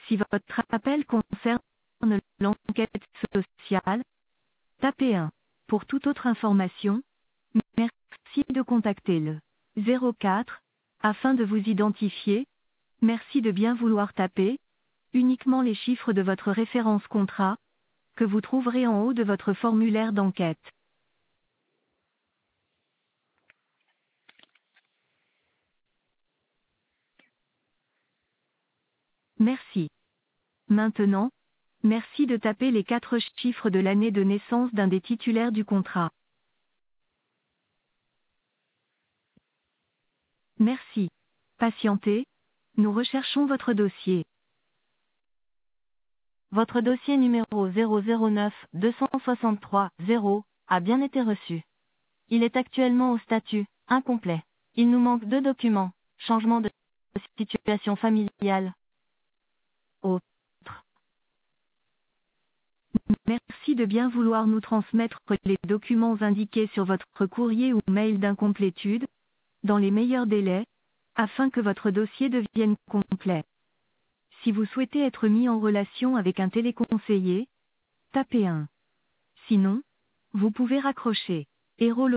Si votre appel concerne l'enquête sociale, tapez 1. Pour toute autre information, merci de contacter le 04 afin de vous identifier. Merci de bien vouloir taper uniquement les chiffres de votre référence contrat que vous trouverez en haut de votre formulaire d'enquête. Merci. Maintenant, merci de taper les 4 chiffres de l'année de naissance d'un des titulaires du contrat. Merci. Patientez, nous recherchons votre dossier. Votre dossier numéro 009-263-0 a bien été reçu. Il est actuellement au statut incomplet. Il nous manque 2 documents. Changement de situation familiale. Autre. Merci de bien vouloir nous transmettre les documents indiqués sur votre courrier ou mail d'incomplétude, dans les meilleurs délais, afin que votre dossier devienne complet. Si vous souhaitez être mis en relation avec un téléconseiller, tapez 1. Sinon, vous pouvez raccrocher. Héros